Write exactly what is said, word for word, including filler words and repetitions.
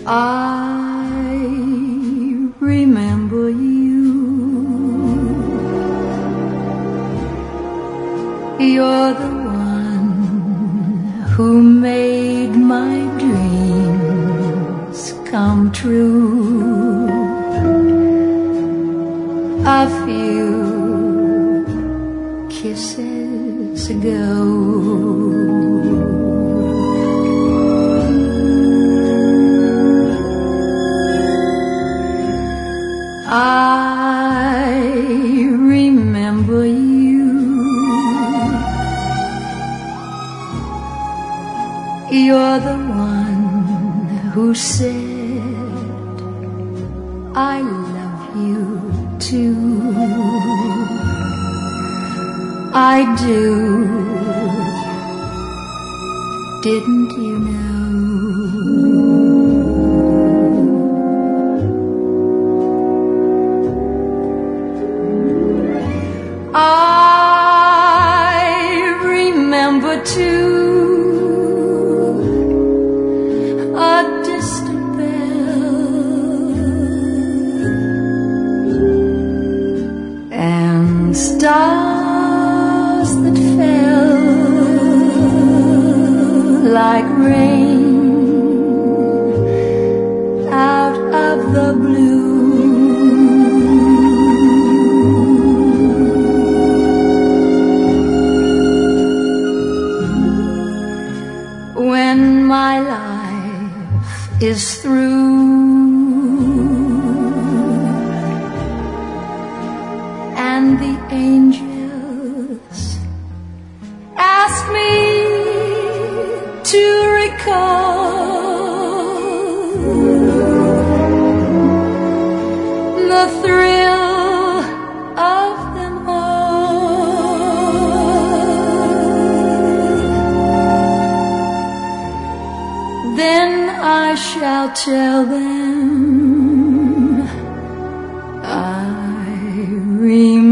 I remember you. You're the one who made my dreams come true. A few kisses ago. I remember you. You're the one who said I love you too. I do. Didn't you know? I remember too a distant bell and stars that fell like rain out of the blue. When my life is through and the angels ask me to recall the thrill of them all, then I shall tell them I remember.